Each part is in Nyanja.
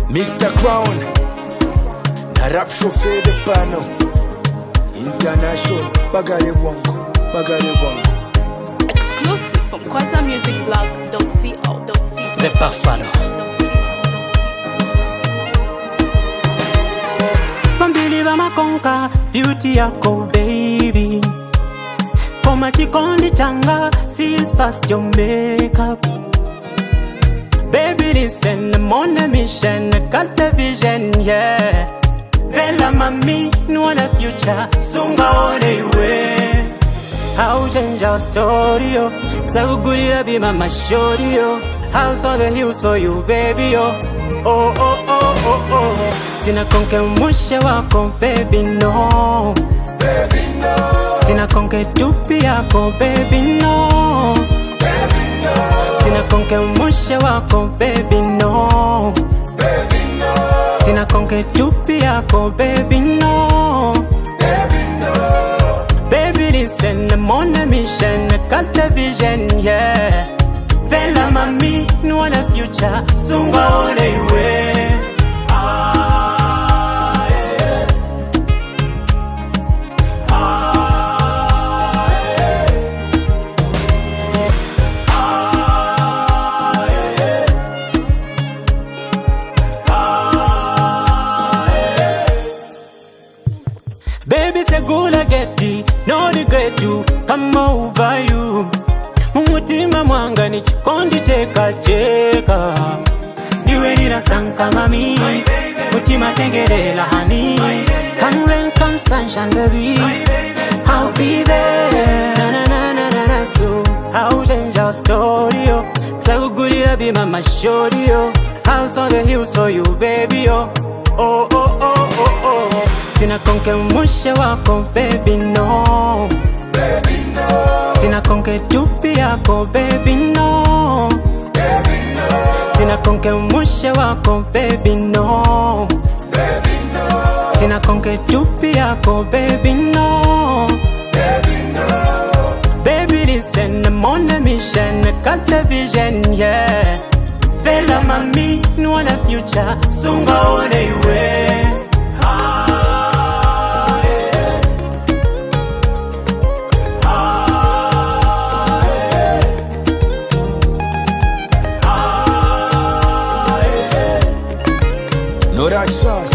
Mr. Crown, na rap chauffeur de panneau international, bagare bongo. Exclusive from kwazamusicblog.co.co. The Buffalo. Bambili bamakonka, beauty yako baby. Koma chikondi changa, sees past your makeup. Baby, listen, I'm on a mission, I got the vision, yeah. Vela mami, no the future, soon go all the way. I'll change our story, yo. So good it'll be mama shorty, yo. House on the hills for you, baby, yo. Oh, oh, oh, oh, oh. Sina konke mushe wako, baby, no. Baby, no. Sina konke dupi yako, baby, no. Baby, no. Sina konke mushe wako, baby, no. Baby, no. Sina konke dupi yako, baby, no. Baby, no. Baby, listen, I'm on a mission, I got the vision, yeah. Vela mami, no the future, soon go all the way. Baby, say good I get it, no regret you, come over you. Mumutima mwanga ni chikondi cheka cheka. Niwe nina sanka mami, mutima tengerela honey. Come rain, come sunshine baby, I'll be there. Na na na na na na, so I'll change our story yo. Tago guri rabi mama shorty yo. House on the hills for you baby yo. Oh oh oh oh oh. Sina konke mushe wako, baby, no. Baby, no. Sina konke dupi yako, baby, no. Baby, no. Sina konke mushe wako, baby, no. Baby, no. Sina konke dupi yako, baby, no. Baby, no. Baby, listen, I'm on a mission, I got the vision, yeah. Vela mami, no the future, soon go all the way. No that song.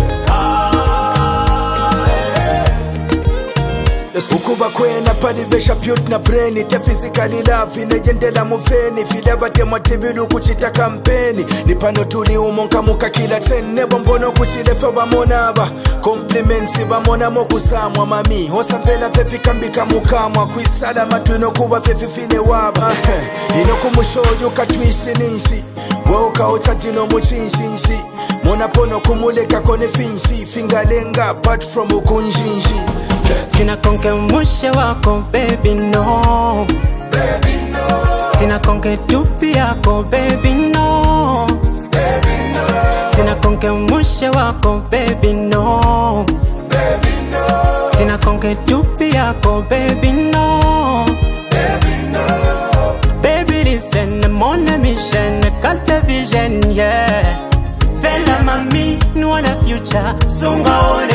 Ukuba kwena pali besha pute na brain te physically love inejendela muveni file bate matibilu kuchita kampeni nipano tuli umonka muka kila tene bombono kuchile fe bamonaba compliments bamona mokusamwa mami hosa vela fefi kambika mukamwa kuisala matwino kuba fefi fine waba ino kumushoyo katwisi ninsi woka ochatino muchinshinshi mona pono kumuleka kone finshi fingalenga apart from ukunjinshi. Sina konke mushe wako, baby, no. Baby, no. Sina konke dupi yako, baby, no. Baby, no. Sina konke mushe wako, baby, no. Baby, no. Sina konke dupi yako, baby, no. Baby, no. Baby, listen, I'm on a mission, I got the vision, yeah. Vela mami, no the future, soon go all